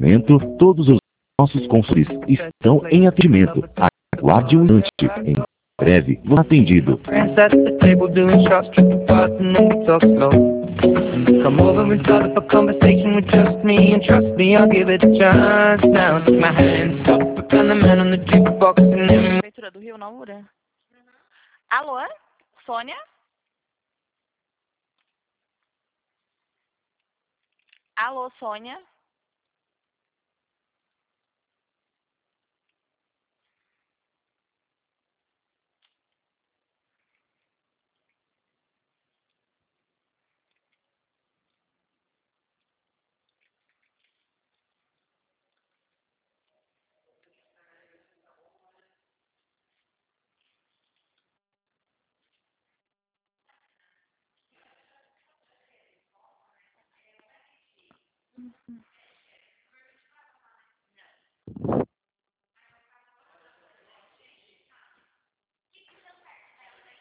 momento, todos os nossos consultores estão em atendimento. Aguarde um instante. Em breve, vou atendido. Friends at the table doing shots, tripping fast, and then we talk slow. Come over and start up a conversation with just me, and trust me, I'll give it a chance. Now take my hands up, and the man on the jukebox, and then... Prefeitura do Rio, Naura? Alô? Sônia? Alô, Sônia?